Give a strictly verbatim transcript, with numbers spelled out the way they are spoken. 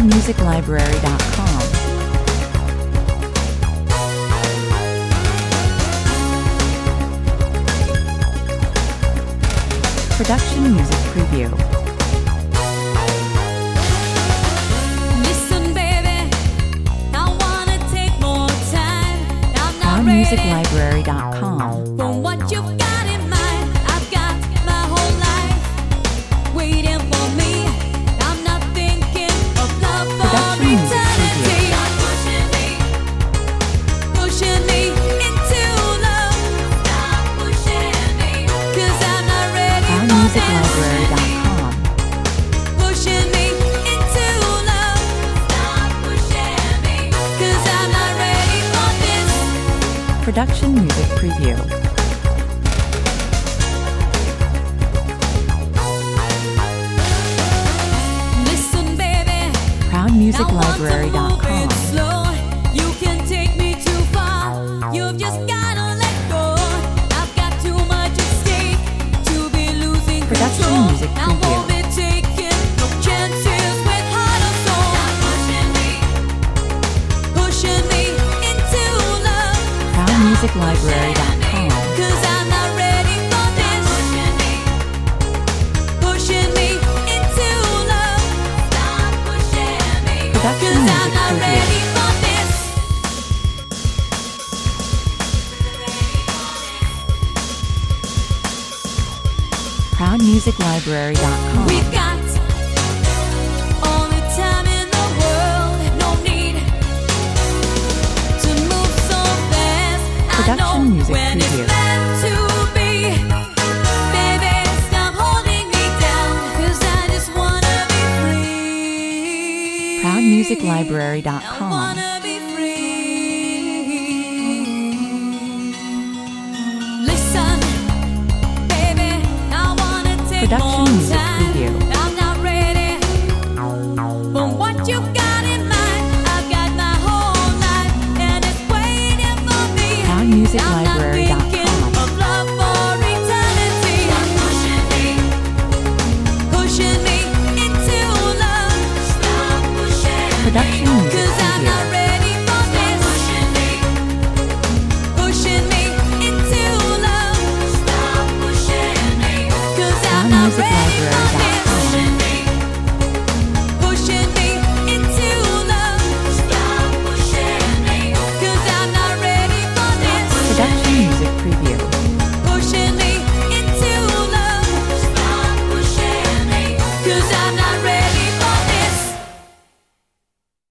proud music library dot com. Production music preview. Listen, baby, I wanna take more time. I'm not proud music library dot com. from what you've got in mind. I've got my whole life waiting for me. I'm not thinking of love for Production music eternity. Stop pushing me, pushing me into love. Stop pushing me, 'cause I'm not ready proud for music this. library dot com. Pushing me into love. Stop pushing me, 'cause I'm not ready for this. Production music preview. Listen, baby, proud music library dot com. slow. You can take me too far. You've just gotta let go. I've got too much at stake to be losing Production control. music I preview. won't be taking no chances with heart or soul. Stop pushing me, pushing me into love. proud music library dot com. 'Cause I'm not ready for this. Pushing me, pushing me into love. Stop pushing me, Production 'cause I'm music not preview. ready for this. proud music library dot com. We've got all the time in the world, no need to move so fast. I Production know music when preview. it's meant to be. Baby, stop holding me down, 'cause I just wanna be free. proud music library dot I com. wanna be free. Listen, baby, I wanna take Production more music time. preview. I'm not ready for what you've got in mind. I've got my whole life and it's waiting for me. proud music I'm not library dot thinking com. of love for eternity. Stop pushing me, pushing me into love. Stop pushing me, Production music 'cause I'm preview. not ready for this. Pushing me, pushing me into love. Stop pushing me, 'cause I'm proud not music ready library for dot com. this.